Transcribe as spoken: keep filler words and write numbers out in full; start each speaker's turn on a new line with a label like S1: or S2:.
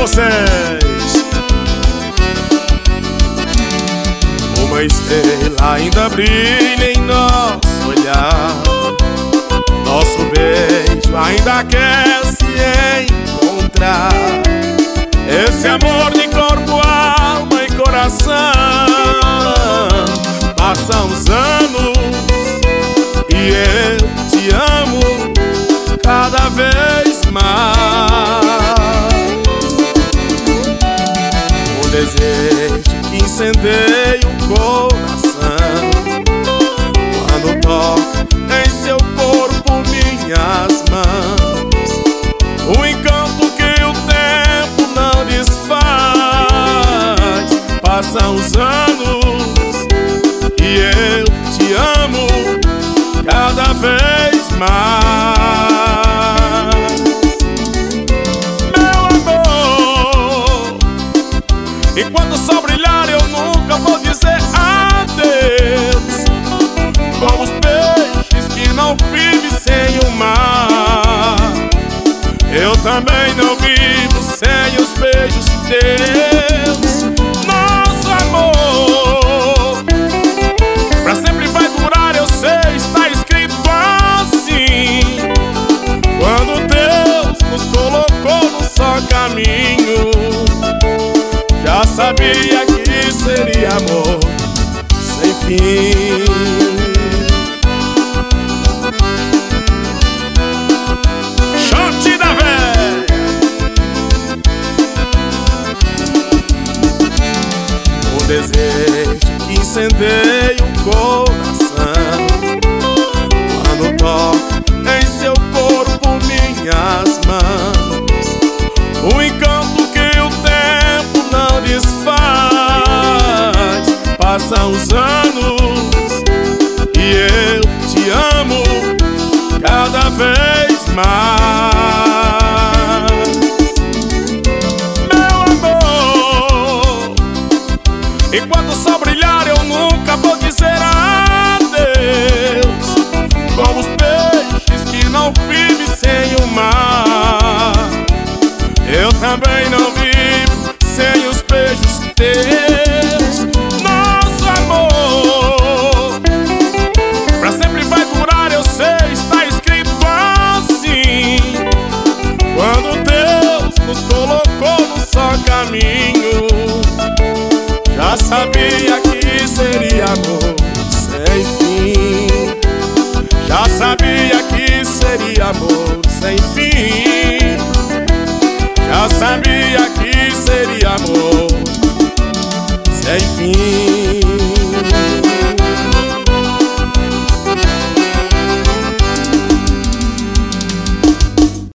S1: vocês. Uma estrela ainda brilha em nosso olhar, nosso beijo ainda quer se encontrar. Esse amor de corpo, alma e coração. Passam os anos e eu te amo cada vez mais. O desejo que incendeia o coração quando toca em seu corpo minhas mãos. O encanto que o tempo não desfaz. Passam os anos e eu te amo cada vez mais. Meu amor, enquanto o sol brilhar eu nunca vou dizer adeus. Como os peixes que não vivem sem o mar, eu também não vivo sem os beijos teus. Nosso amor pra sempre vai durar, eu sei, está escrito assim. Quando Deus nos colocou num só caminho, já sabia que seria amor sem fim. Shot da véia. O desejo que incendeia o coração quando toca em seu corpo minhas mãos. O encanto que o tempo não desfaz. Passam os anos e eu te amo cada vez mais. Meu amor, enquanto o sol brilhar eu nunca vou dizer adeus. Como os peixes que não vivem sem o mar, eu também não vivo sem os beijos teus. Nosso amor pra sempre vai durar, eu sei, está escrito assim. Quando Deus nos colocou num só caminho, já sabia que seria amor sem fim. Já sabia que seria amor sem fim. Já sabia que seria amor sem fim.